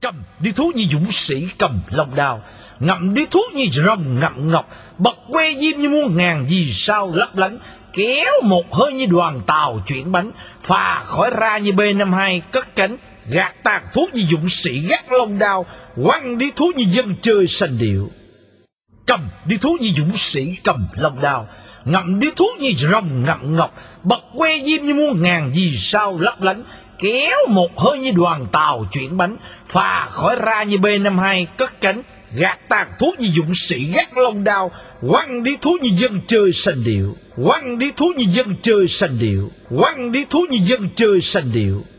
Cầm đi thú như dũng sĩ cầm long đao, ngậm đi thú như rồng ngậm ngọc, bật que diêm như muôn ngàn vì sao lấp lánh, kéo một hơi như đoàn tàu chuyển bánh, phà khỏi ra như B-52 cất cánh, gạt tàn thú như dũng sĩ gác long đao, quăng đi thú như dân chơi sành điệu. Cầm đi thú như dũng sĩ cầm long đao, ngậm đi thú như rồng ngậm ngọc, bật que diêm như muôn ngàn vì sao lấp lánh, kéo một hơi như đoàn tàu chuyển bánh, phà khỏi ra như B-52 cất cánh, gạt tàn thú như dũng sĩ gác long đao, quăng đi thú như dân chơi sành điệu, quăng đi thú như dân chơi sành điệu, quăng đi thú như dân chơi sành điệu.